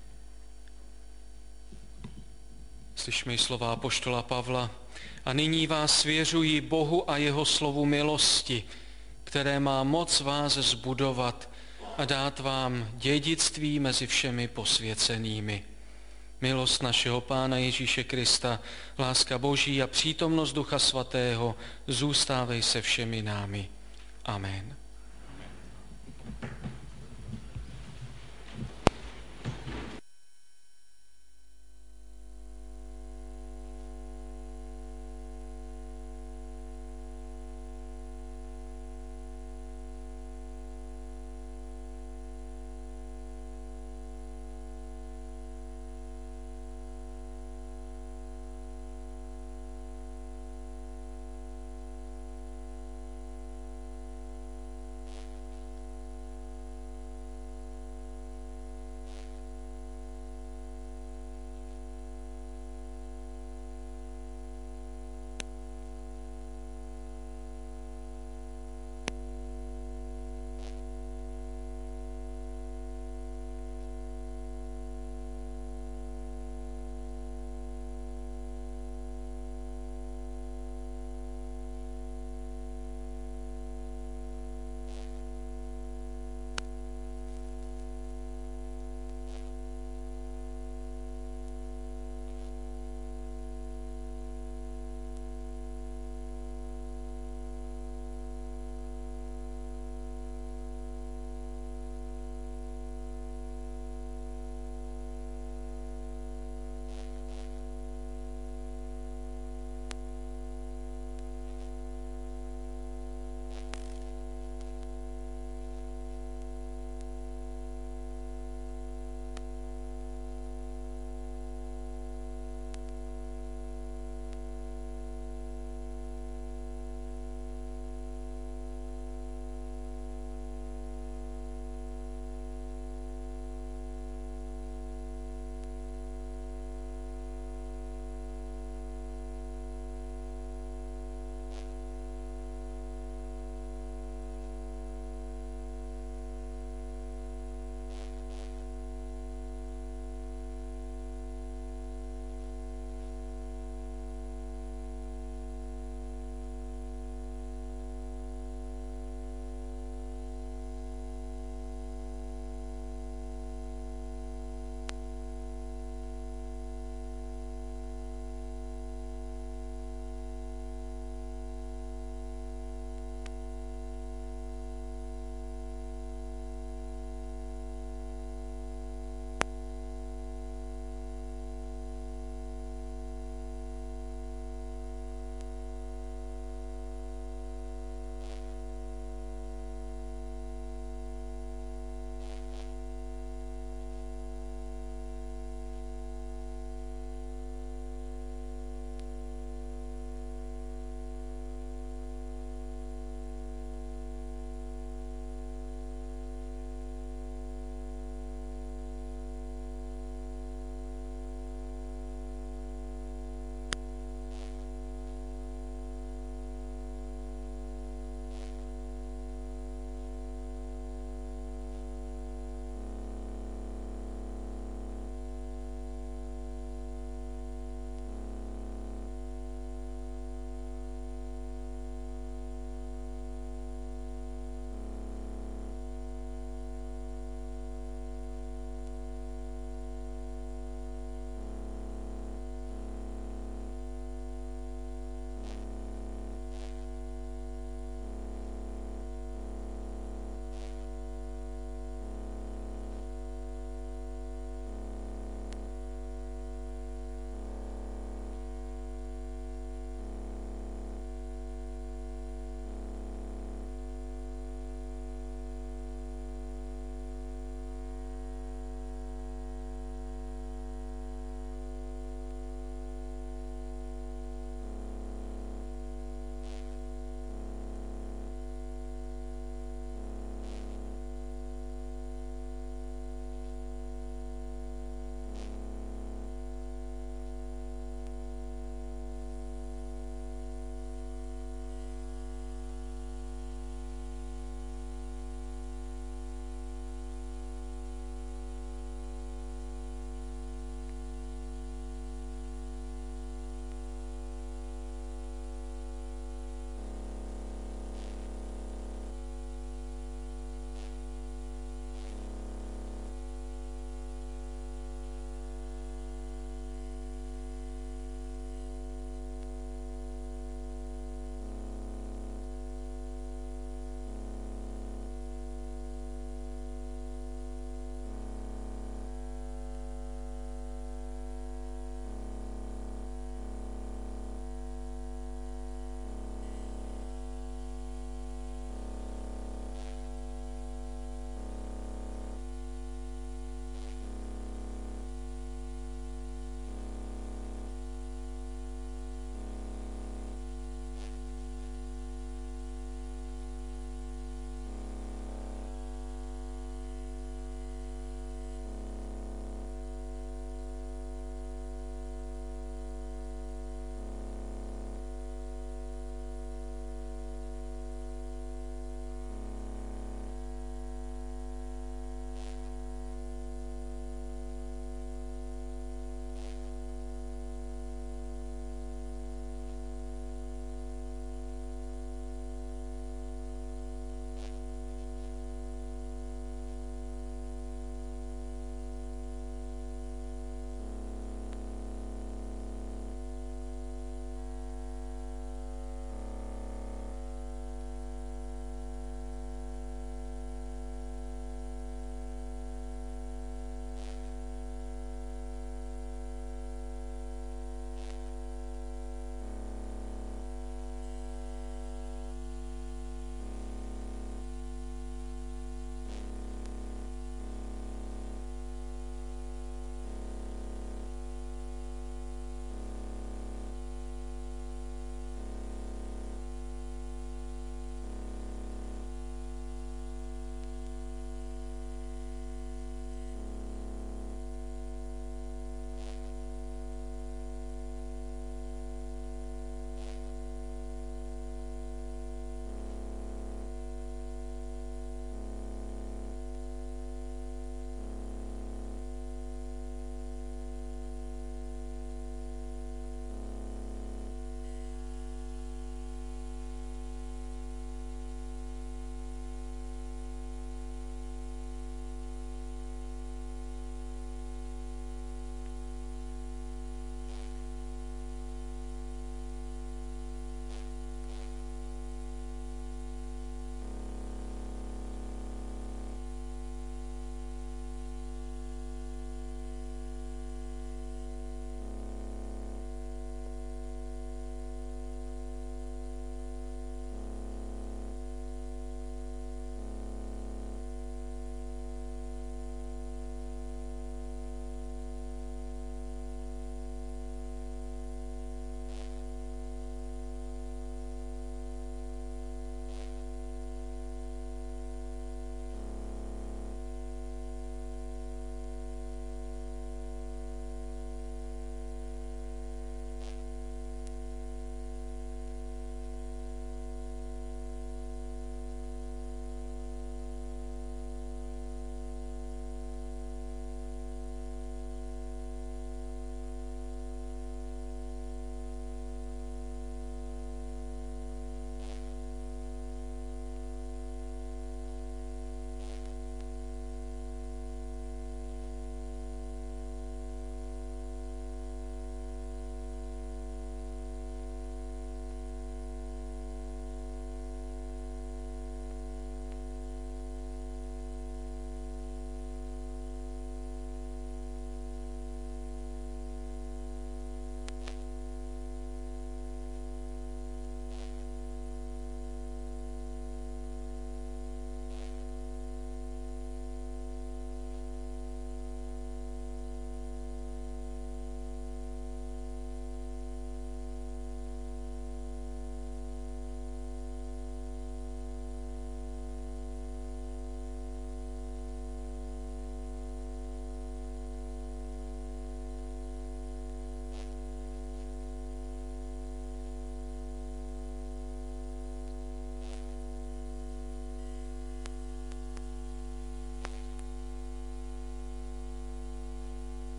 B: Slyšme i slova apoštola Pavla. A nyní vás svěřuji Bohu a jeho slovu milosti, které má moc vás zbudovat a dát vám dědictví mezi všemi posvěcenými. Milost našeho Pána Ježíše Krista, láska Boží a přítomnost Ducha Svatého zůstávej se všemi námi. Amen.